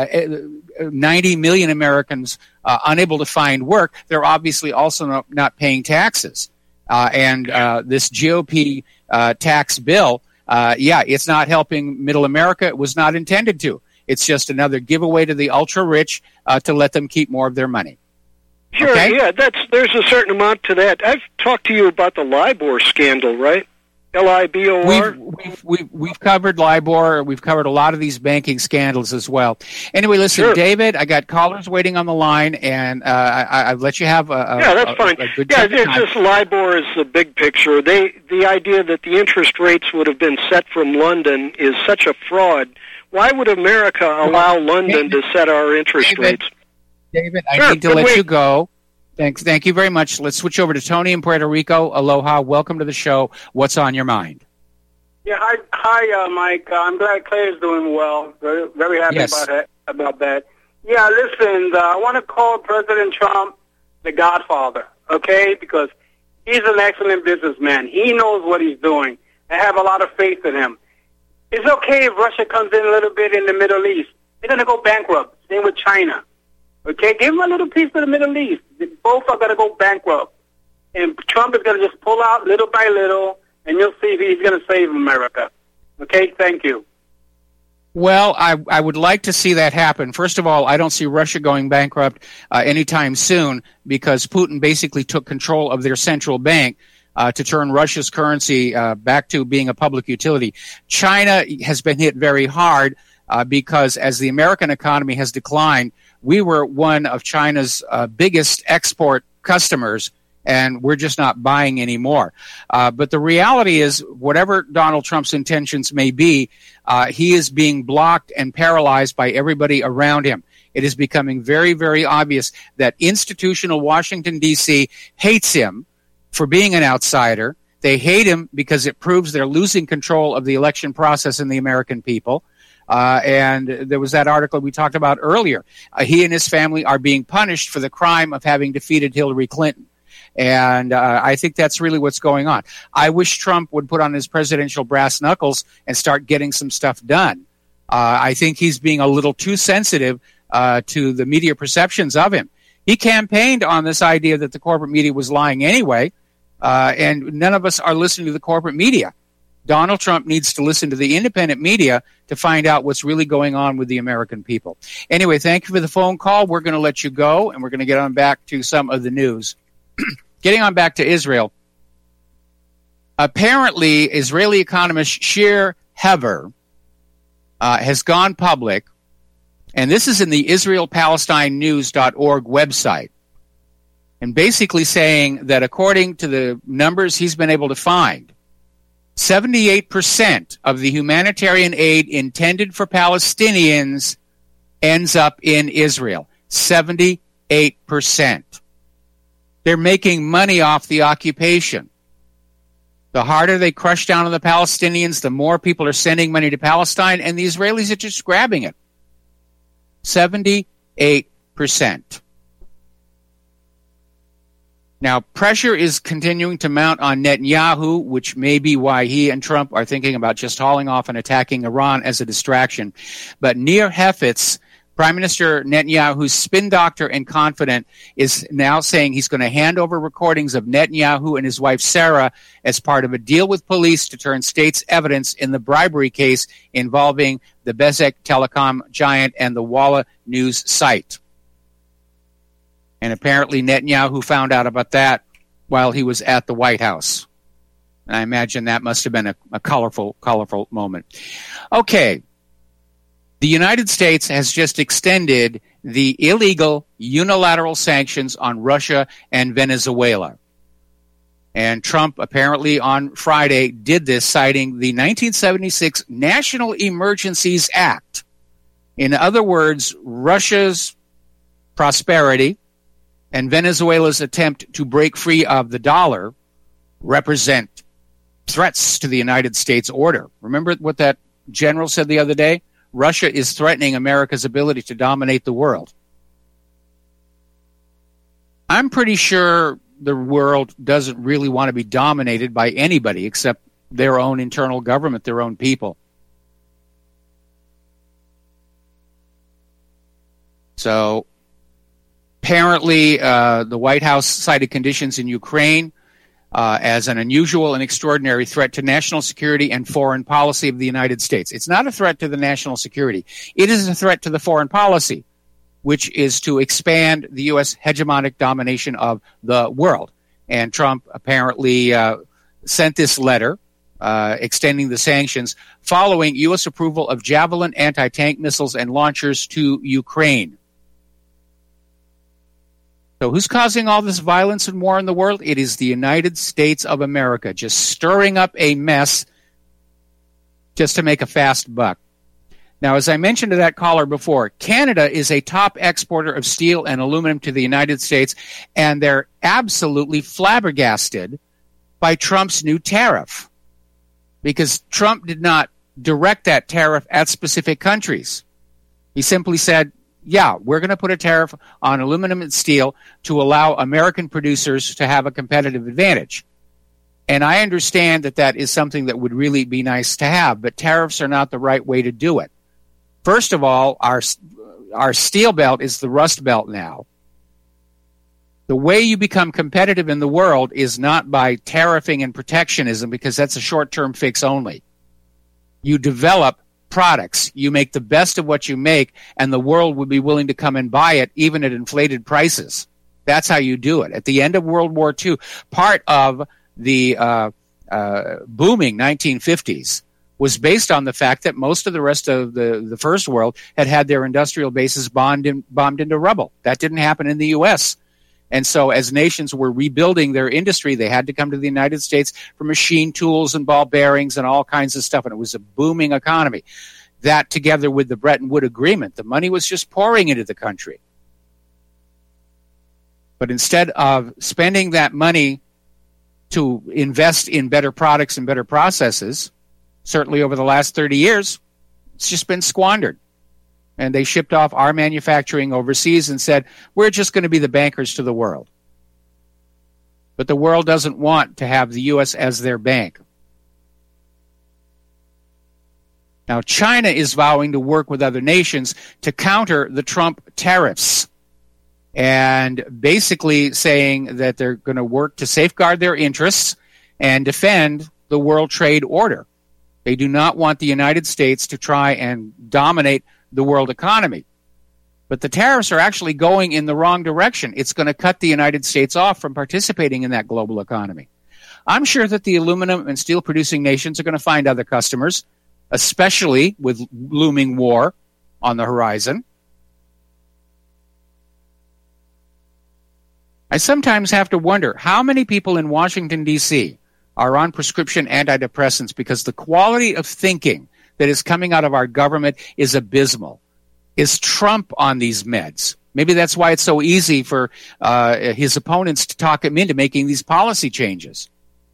90 million Americans unable to find work, they're obviously also not paying taxes. And this GOP tax bill, it's not helping middle America. It was not intended to. It's just another giveaway to the ultra-rich to let them keep more of their money. Sure, okay? Yeah, there's a certain amount to that. I've talked to you about the LIBOR scandal, right? LIBOR? We've covered LIBOR. We've covered a lot of these banking scandals as well. Anyway, listen, sure. David, I got callers waiting on the line, and I'll let you have that's fine. Good it's just LIBOR is the big picture. The idea that the interest rates would have been set from London is such a fraud. Why would America allow London to set our interest rates? David, I need to let you go. Thank you very much. Let's switch over to Tony in Puerto Rico. Aloha. Welcome to the show. What's on your mind? Yeah, hi, Mike. I'm glad Claire's doing well. Very, very happy about that. Yeah, listen, I want to call President Trump the Godfather, okay? Because he's an excellent businessman. He knows what he's doing. I have a lot of faith in him. It's okay if Russia comes in a little bit in the Middle East. They're going to go bankrupt. Same with China. Okay, give them a little piece of the Middle East. Both are going to go bankrupt. And Trump is going to just pull out little by little, and you'll see if he's going to save America. Okay, thank you. Well, I would like to see that happen. First of all, I don't see Russia going bankrupt anytime soon because Putin basically took control of their central bank to turn Russia's currency back to being a public utility. China has been hit very hard because as the American economy has declined, we were one of China's biggest export customers, and we're just not buying anymore. But the reality is, whatever Donald Trump's intentions may be, he is being blocked and paralyzed by everybody around him. It is becoming very, very obvious that institutional Washington, D.C. hates him for being an outsider. They hate him because it proves they're losing control of the election process and the American people. And there was that article we talked about earlier. He and his family are being punished for the crime of having defeated Hillary Clinton. And I think that's really what's going on. I wish Trump would put on his presidential brass knuckles and start getting some stuff done. I think he's being a little too sensitive to the media perceptions of him. He campaigned on this idea that the corporate media was lying anyway, and none of us are listening to the corporate media. Donald Trump needs to listen to the independent media to find out what's really going on with the American people. Anyway, thank you for the phone call. We're going to let you go, and we're going to get on back to some of the news. Getting on back to Israel. Apparently, Israeli economist Shir Hever has gone public, and this is in the IsraelPalestineNews.org website, and basically saying that according to the numbers he's been able to find, 78% of the humanitarian aid intended for Palestinians ends up in Israel. 78%. They're making money off the occupation. The harder they crush down on the Palestinians, the more people are sending money to Palestine, and the Israelis are just grabbing it. 78%. Now, pressure is continuing to mount on Netanyahu, which may be why he and Trump are thinking about just hauling off and attacking Iran as a distraction. But Nir Hefetz, Prime Minister Netanyahu's spin doctor and confidant, is now saying he's going to hand over recordings of Netanyahu and his wife Sarah as part of a deal with police to turn state's evidence in the bribery case involving the Bezeq telecom giant and the Walla news site. And apparently Netanyahu found out about that while he was at the White House. And I imagine that must have been a colorful moment. Okay. The United States has just extended the illegal unilateral sanctions on Russia and Venezuela. And Trump apparently on Friday did this, citing the 1976 National Emergencies Act. In other words, Russia's prosperity and Venezuela's attempt to break free of the dollar represent threats to the United States order. Remember what that general said the other day? Russia is threatening America's ability to dominate the world. I'm pretty sure the world doesn't really want to be dominated by anybody except their own internal government, their own people. So apparently, the White House cited conditions in Ukraine as an unusual and extraordinary threat to national security and foreign policy of the United States. It's not a threat to the national security. It is a threat to the foreign policy, which is to expand the U.S. hegemonic domination of the world. And Trump apparently sent this letter extending the sanctions following U.S. approval of Javelin anti-tank missiles and launchers to Ukraine. So who's causing all this violence and war in the world? It is the United States of America, just stirring up a mess just to make a fast buck. Now, as I mentioned to that caller before, Canada is a top exporter of steel and aluminum to the United States, and they're absolutely flabbergasted by Trump's new tariff, because Trump did not direct that tariff at specific countries. He simply said, yeah, we're going to put a tariff on aluminum and steel to allow American producers to have a competitive advantage. And I understand that that is something that would really be nice to have, but tariffs are not the right way to do it. First of all, our steel belt is the rust belt now. The way you become competitive in the world is not by tariffing and protectionism, because that's a short-term fix only. You develop products, you make the best of what you make, and the world would be willing to come and buy it even at inflated prices. That's how you do it. At the end of World War II, part of the booming 1950s was based on the fact that most of the rest of the First World had their industrial bases bombed into rubble. That didn't happen in the U.S., and so as nations were rebuilding their industry, they had to come to the United States for machine tools and ball bearings and all kinds of stuff, and it was a booming economy. That, together with the Bretton Woods Agreement, the money was just pouring into the country. But instead of spending that money to invest in better products and better processes, certainly over the last 30 years, it's just been squandered. And they shipped off our manufacturing overseas and said, we're just going to be the bankers to the world. But the world doesn't want to have the U.S. as their bank. Now, China is vowing to work with other nations to counter the Trump tariffs, and basically saying that they're going to work to safeguard their interests and defend the world trade order. They do not want the United States to try and dominate the world economy. But the tariffs are actually going in the wrong direction. It's going to cut the United States off from participating in that global economy. I'm sure that the aluminum and steel producing nations are going to find other customers, especially with looming war on the horizon. I sometimes have to wonder how many people in Washington, D.C. are on prescription antidepressants because the quality of thinking that is coming out of our government is abysmal. Is Trump on these meds? Maybe that's why it's so easy for his opponents to talk him into making these policy changes.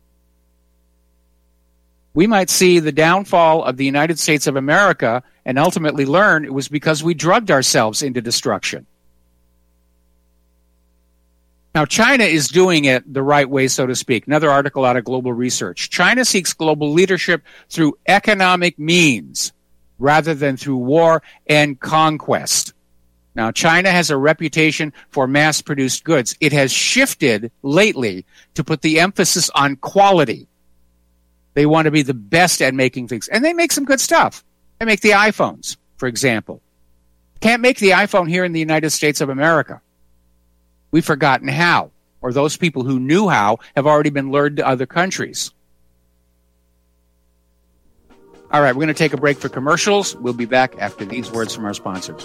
We might see the downfall of the United States of America and ultimately learn it was because we drugged ourselves into destruction. Now, China is doing it the right way, so to speak. Another article out of Global Research. China seeks global leadership through economic means rather than through war and conquest. Now, China has a reputation for mass-produced goods. It has shifted lately to put the emphasis on quality. They want to be the best at making things. And they make some good stuff. They make the iPhones, for example. Can't make the iPhone here in the United States of America. We've forgotten how, or those people who knew how have already been lured to other countries. All right, we're going to take a break for commercials. We'll be back after these words from our sponsors.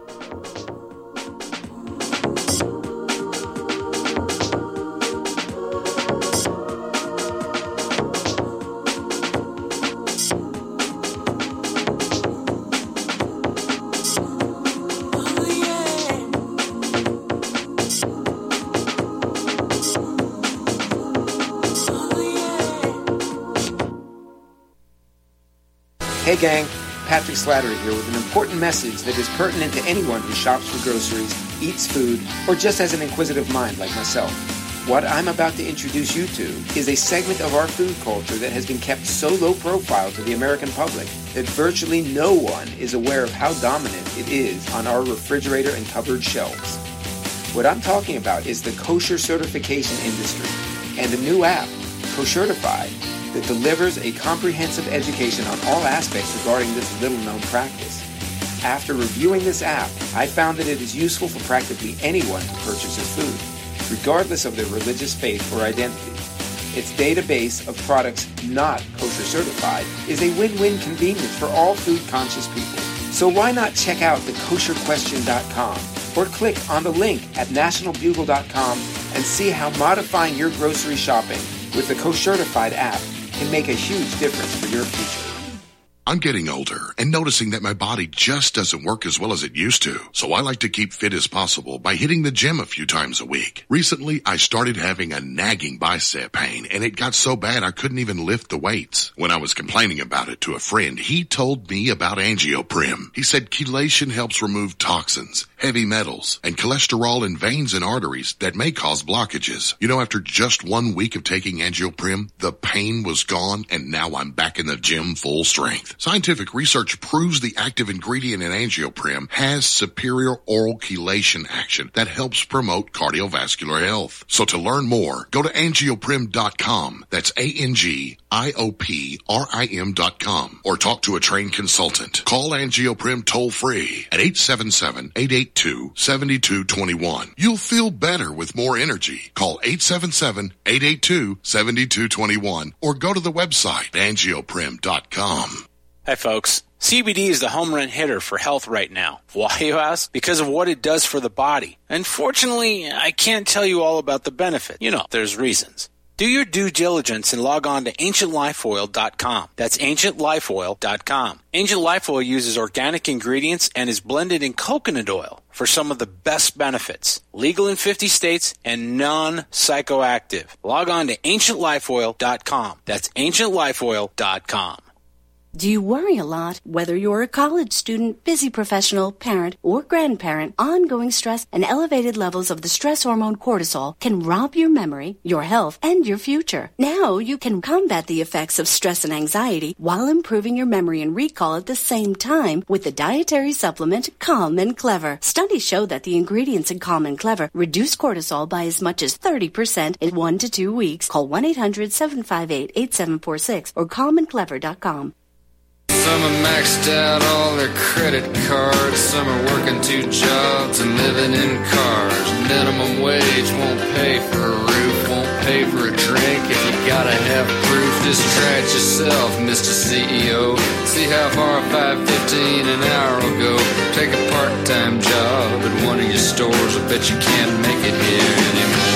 Hey gang, Patrick Slattery here with an important message that is pertinent to anyone who shops for groceries, eats food, or just has an inquisitive mind like myself. What I'm about to introduce you to is a segment of our food culture that has been kept so low profile to the American public that virtually no one is aware of how dominant it is on our refrigerator and cupboard shelves. What I'm talking about is the kosher certification industry and a new app, Koshertified, that delivers a comprehensive education on all aspects regarding this little-known practice. After reviewing this app, I found that it is useful for practically anyone who purchases food, regardless of their religious faith or identity. Its database of products not kosher certified is a win-win convenience for all food-conscious people. So why not check out the kosherquestion.com or click on the link at nationalbugle.com and see how modifying your grocery shopping with the Koshertified app can make a huge difference for your future. I'm getting older and noticing that my body just doesn't work as well as it used to. So I like to keep fit as possible by hitting the gym a few times a week. Recently, I started having a nagging bicep pain and it got so bad I couldn't even lift the weights. When I was complaining about it to a friend, he told me about Angioprim. He said chelation helps remove toxins, heavy metals, and cholesterol in veins and arteries that may cause blockages. You know, after just 1 week of taking Angioprim, the pain was gone and now I'm back in the gym full strength. Scientific research proves the active ingredient in Angioprim has superior oral chelation action that helps promote cardiovascular health. So to learn more, go to angioprim.com. That's ANGIOPRIM.com. Or talk to a trained consultant. Call Angioprim toll free at 877-882-7221. You'll feel better with more energy. Call 877-882-7221 or go to the website angioprim.com. Hi, folks. CBD is the home run hitter for health right now. Why, you ask? Because of what it does for the body. Unfortunately, I can't tell you all about the benefit. You know, there's reasons. Do your due diligence and log on to AncientLifeOil.com. That's AncientLifeOil.com. Ancient Life Oil uses organic ingredients and is blended in coconut oil for some of the best benefits. Legal in 50 states and non-psychoactive. Log on to AncientLifeOil.com. That's AncientLifeOil.com. Do you worry a lot? Whether you're a college student, busy professional, parent, or grandparent, ongoing stress and elevated levels of the stress hormone cortisol can rob your memory, your health, and your future. Now you can combat the effects of stress and anxiety while improving your memory and recall at the same time with the dietary supplement Calm and Clever. Studies show that the ingredients in Calm and Clever reduce cortisol by as much as 30% in 1 to 2 weeks. Call 1-800-758-8746 or calmandclever.com. Some are maxed out all their credit cards. Some are working 2 jobs and living in cars. Minimum wage won't pay for a roof, won't pay for a drink. If you gotta have proof, just try it yourself, Mr. CEO. See how far $5.15 an hour will go. Take a part-time job at one of your stores. I bet you can't make it here anymore.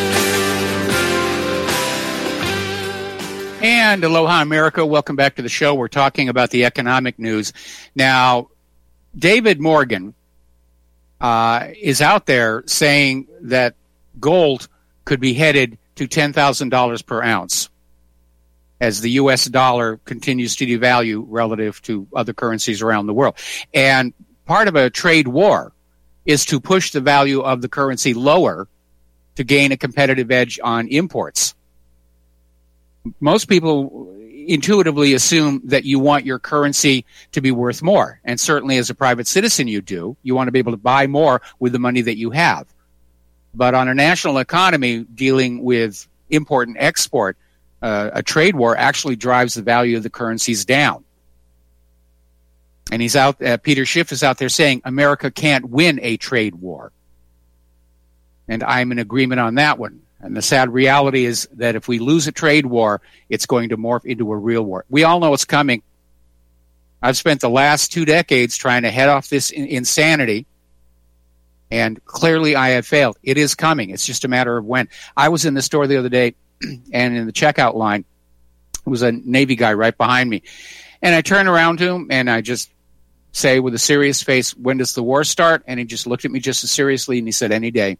And aloha, America. Welcome back to the show. We're talking about the economic news. Now, David Morgan is out there saying that gold could be headed to $10,000 per ounce as the U.S. dollar continues to devalue relative to other currencies around the world. And part of a trade war is to push the value of the currency lower to gain a competitive edge on imports. Most people intuitively assume that you want your currency to be worth more. And certainly as a private citizen you do. You want to be able to buy more with the money that you have. But on a national economy dealing with import and export, a trade war actually drives the value of the currencies down. And Peter Schiff is out there saying America can't win a trade war. And I'm in agreement on that one. And the sad reality is that if we lose a trade war, it's going to morph into a real war. We all know it's coming. I've spent the last 2 decades trying to head off this insanity, and clearly I have failed. It is coming. It's just a matter of when. I was in the store the other day, and in the checkout line was a Navy guy right behind me. And I turn around to him, and I just say with a serious face, when does the war start? And he just looked at me just as seriously, and he said, any day.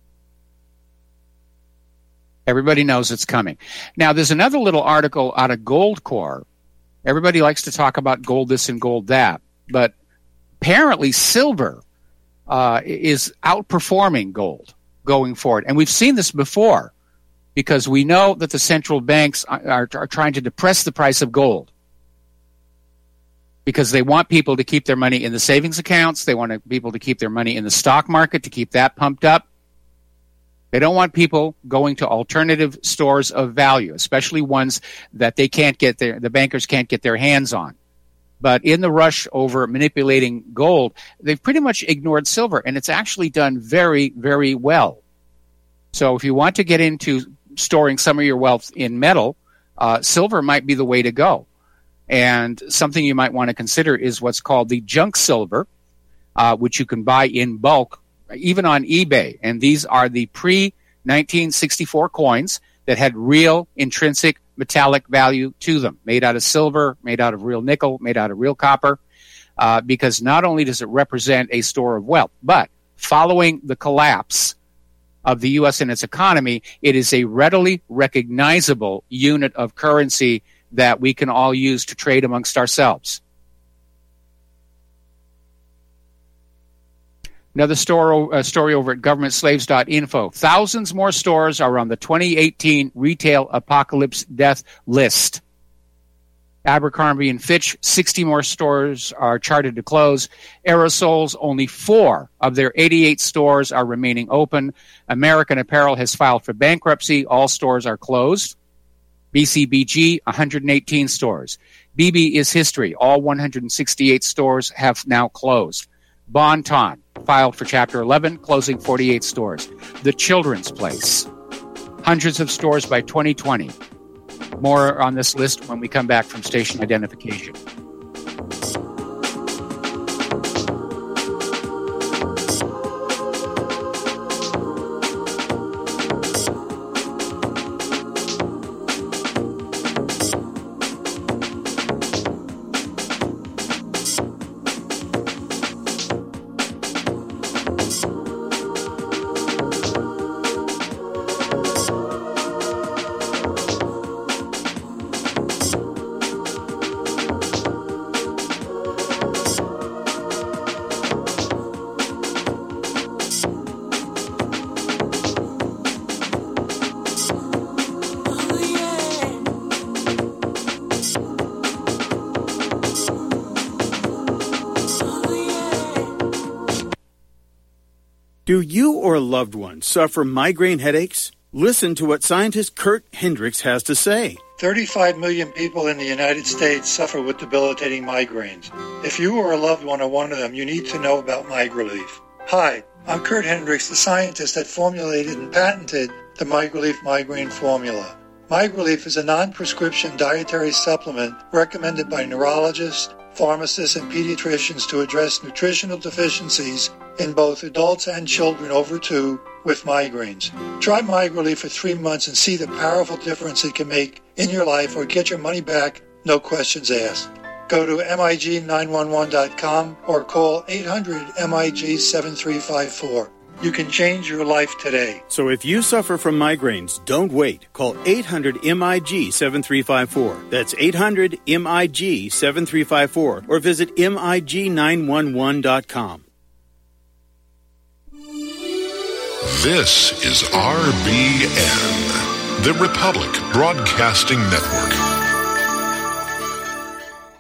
Everybody knows it's coming. Now, there's another little article out of Goldcore. Everybody likes to talk about gold this and gold that, but apparently silver is outperforming gold going forward. And we've seen this before because we know that the central banks are trying to depress the price of gold because they want people to keep their money in the savings accounts. They want people to keep their money in the stock market to keep that pumped up. They don't want people going to alternative stores of value, especially ones that they can't get the bankers can't get their hands on. But in the rush over manipulating gold, they've pretty much ignored silver, and it's actually done very, very well. So if you want to get into storing some of your wealth in metal, silver might be the way to go. And something you might want to consider is what's called the junk silver, which you can buy in bulk, even on eBay. And these are the pre-1964 coins that had real intrinsic metallic value to them, made out of silver, made out of real nickel, made out of real copper, because not only does it represent a store of wealth, but following the collapse of the U.S. and its economy, it is a readily recognizable unit of currency that we can all use to trade amongst ourselves. Another story over at governmentslaves.info. Thousands more stores are on the 2018 retail apocalypse death list. Abercrombie & Fitch, 60 more stores are charted to close. Aerosols, only 4 of their 88 stores are remaining open. American Apparel has filed for bankruptcy. All stores are closed. BCBG, 118 stores. BB is history. All 168 stores have now closed. Bon-Ton filed for Chapter 11, closing 48 stores. The Children's Place, hundreds of stores by 2020. More on this list when we come back from station identification. Do you or a loved one suffer migraine headaches? Listen to what scientist Kurt Hendricks has to say. 35 million people in the United States suffer with debilitating migraines. If you or a loved one are one of them, you need to know about MigraLief. Hi, I'm Kurt Hendricks, the scientist that formulated and patented the MigraLief migraine formula. MigraLief is a non-prescription dietary supplement recommended by neurologists, pharmacists, and pediatricians to address nutritional deficiencies in both adults and children over 2 with migraines. Try MigraLief for 3 months and see the powerful difference it can make in your life, or get your money back, no questions asked. Go to MIG911.com or call 800-MIG-7354. You can change your life today. So if you suffer from migraines, don't wait. Call 800-MIG-7354. That's 800-MIG-7354. Or visit MIG911.com. This is RBN, the Republic Broadcasting Network.